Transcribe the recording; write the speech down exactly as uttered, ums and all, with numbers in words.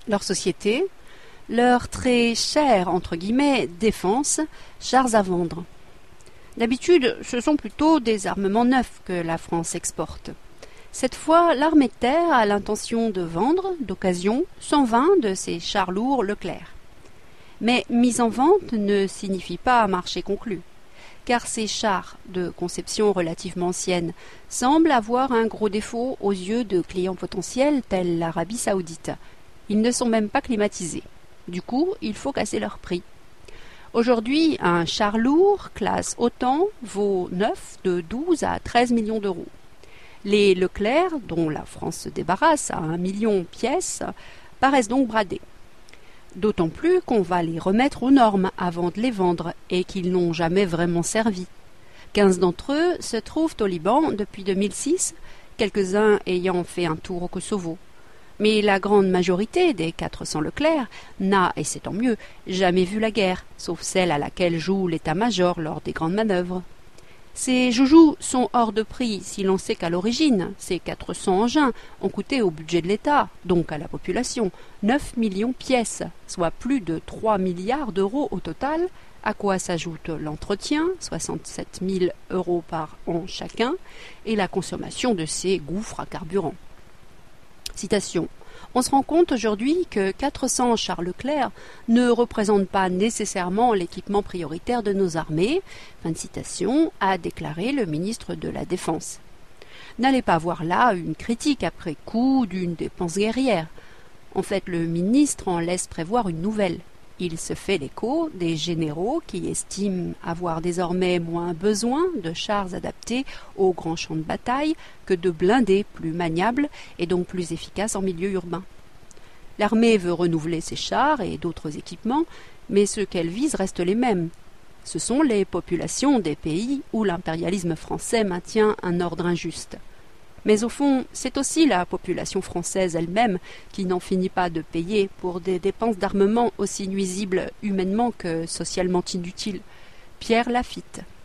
leur société, leur très chère entre guillemets défense, chars à vendre. D'habitude, ce sont plutôt des armements neufs que la France exporte. Cette fois, l'armée de terre a l'intention de vendre, d'occasion, cent vingt de ces chars lourds Leclerc. Mais mise en vente ne signifie pas marché conclu, car ces chars, de conception relativement ancienne, semblent avoir un gros défaut aux yeux de clients potentiels tels l'Arabie saoudite. Ils ne sont même pas climatisés. Du coup, il faut casser leur prix. Aujourd'hui, un char lourd, classe OTAN, vaut neuf de douze à treize millions d'euros. Les Leclerc, dont la France se débarrasse à un million pièces, paraissent donc bradés. D'autant plus qu'on va les remettre aux normes avant de les vendre et qu'ils n'ont jamais vraiment servi. Quinze d'entre eux se trouvent au Liban depuis deux mille six, quelques-uns ayant fait un tour au Kosovo. Mais la grande majorité des quatre cents Leclerc n'a, et c'est tant mieux, jamais vu la guerre, sauf celle à laquelle joue l'état-major lors des grandes manœuvres. Ces joujoux sont hors de prix si l'on sait qu'à l'origine, ces quatre cents engins ont coûté au budget de l'État, donc à la population, neuf millions pièces, soit plus de trois milliards d'euros au total, à quoi s'ajoute l'entretien, soixante-sept mille euros par an chacun, et la consommation de ces gouffres à carburant. Citation. On se rend compte aujourd'hui que quatre cents chars Leclerc ne représentent pas nécessairement l'équipement prioritaire de nos armées, fin de citation, a déclaré le ministre de la Défense. N'allez pas voir là une critique après coup d'une dépense guerrière. En fait, le ministre en laisse prévoir une nouvelle. Il se fait l'écho des généraux qui estiment avoir désormais moins besoin de chars adaptés aux grands champs de bataille que de blindés plus maniables et donc plus efficaces en milieu urbain. L'armée veut renouveler ses chars et d'autres équipements, mais ceux qu'elle vise restent les mêmes. Ce sont les populations des pays où l'impérialisme français maintient un ordre injuste. Mais au fond, c'est aussi la population française elle-même qui n'en finit pas de payer pour des dépenses d'armement aussi nuisibles humainement que socialement inutiles. Pierre Lafitte.